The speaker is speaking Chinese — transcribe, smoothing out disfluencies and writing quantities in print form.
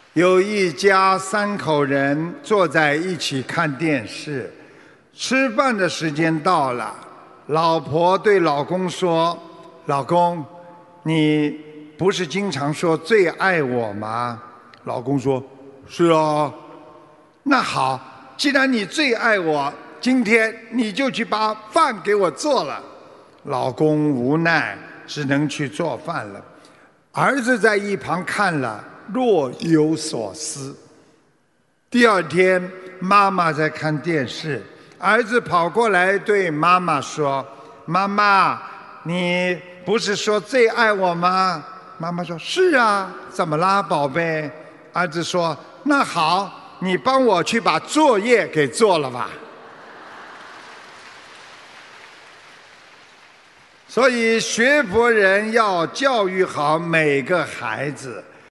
有一家3口人坐在一起看电视，吃饭的时间到了，老婆对老公说：“老公，你不是经常说最爱我吗？”老公说：“是啊。”那好，既然你最爱我，今天你就去把饭给我做了。老公无奈，只能去做饭了。儿子在一旁看了，若有所思。第二天，妈妈在看电视，儿子跑过来对妈妈说：“妈妈，你不是说最爱我吗？”妈妈说：“是啊，怎么啦，宝贝？”儿子说：“那好，你帮我去把作业给做了吧。”所以学佛人要教育好每个孩子，